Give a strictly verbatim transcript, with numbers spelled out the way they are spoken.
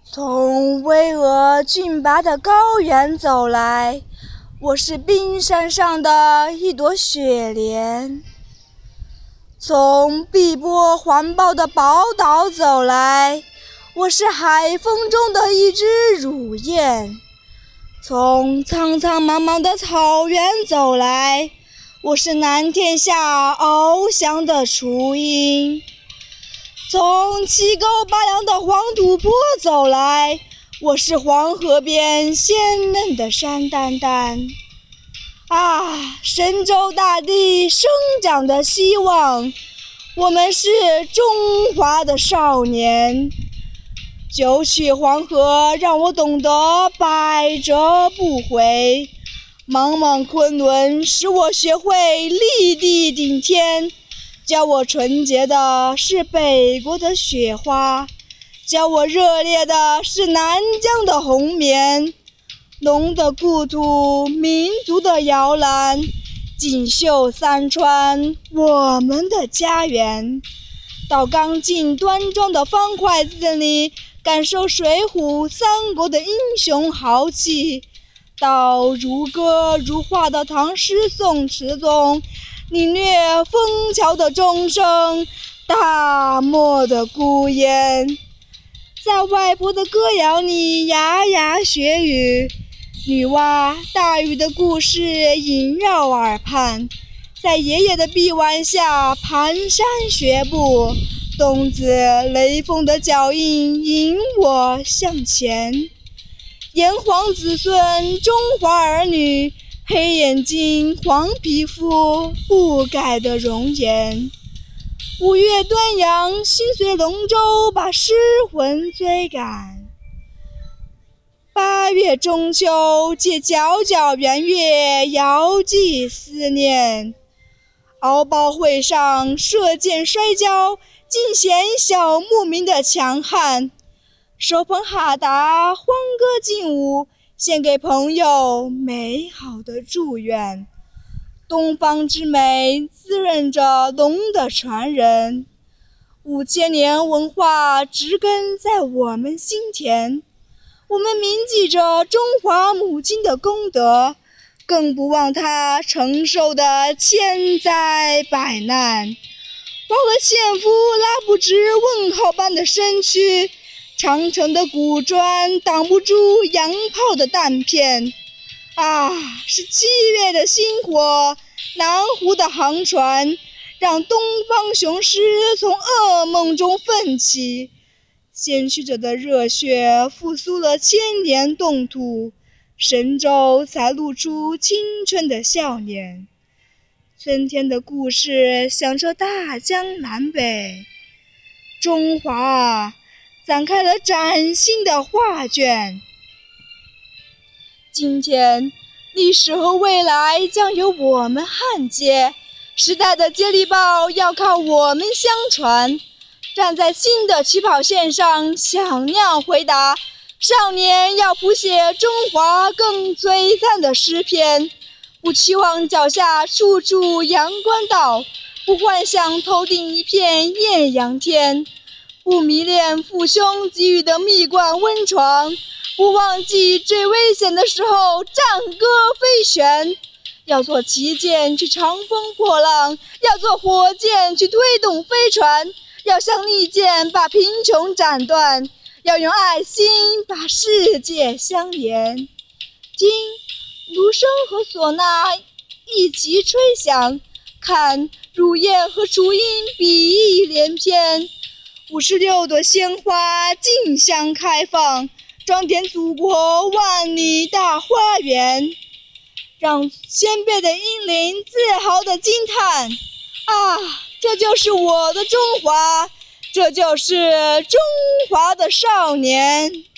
从巍峨峻拔的高原走来，我是冰山上的一朵雪莲；从碧波环抱的宝岛走来，我是海风中的一只乳燕；从苍苍茫茫的草原走来，我是南天下翱翔的雏鹰；从七沟八梁的黄土坡走来，我是黄河边鲜嫩的山丹丹。啊，神州大地生长的希望，我们是中华的少年。九曲黄河让我懂得百折不回，茫茫昆仑使我学会立地顶天。教我纯洁的是北国的雪花，教我热烈的是南疆的红棉。龙的故土，民族的摇篮，锦绣三川，我们的家园。到刚劲端庄的方块字里感受水浒三国的英雄豪气，到如歌如画的唐诗宋词中领略枫桥的钟声，大漠的孤烟。在外婆的歌谣里牙牙学语，女娲大禹的故事萦绕耳畔，在爷爷的臂弯下蹒跚学步，冬子雷锋的脚印引我向前。炎黄子孙，中华儿女，黑眼睛黄皮肤，不改的容颜。五月端阳，心随龙舟把诗魂追赶；八月中秋，借皎皎圆月遥寄思念。敖包会上射箭摔跤，尽显小牧民的强悍。手捧哈达，欢歌劲舞，献给朋友美好的祝愿。东方之美滋润着龙的传人，五千年文化植根在我们心田。我们铭记着中华母亲的功德，更不忘她承受的千灾百难。黄河纤夫拉不直问号般的身躯，长城的古砖挡不住洋炮的弹片。啊，是七月的星火，南湖的航船，让东方雄狮从噩梦中奋起。鲜血者的热血复苏了千年冻土，神州才露出青春的笑脸。春天的故事响彻大江南北，中华啊，展开了崭新的画卷。今天，历史和未来将由我们焊接，时代的接力棒要靠我们相传。站在新的起跑线上，响亮回答，少年要谱写中华更璀璨的诗篇。不期望脚下处处阳关道，不幻想头顶一片艳阳天，不迷恋父兄给予的蜜罐温床，不忘记最危险的时候战歌飞旋。要做旗舰去长风破浪，要做火箭去推动飞船，要像利剑把贫穷斩断，要用爱心把世界相连。听芦笙和唢呐一齐吹响，看乳燕和雏鹰比翼连篇。五十六朵鲜花竞相开放，装点祖国万里大花园，让先辈的英灵自豪地惊叹：啊，这就是我的中华，这就是中华的少年。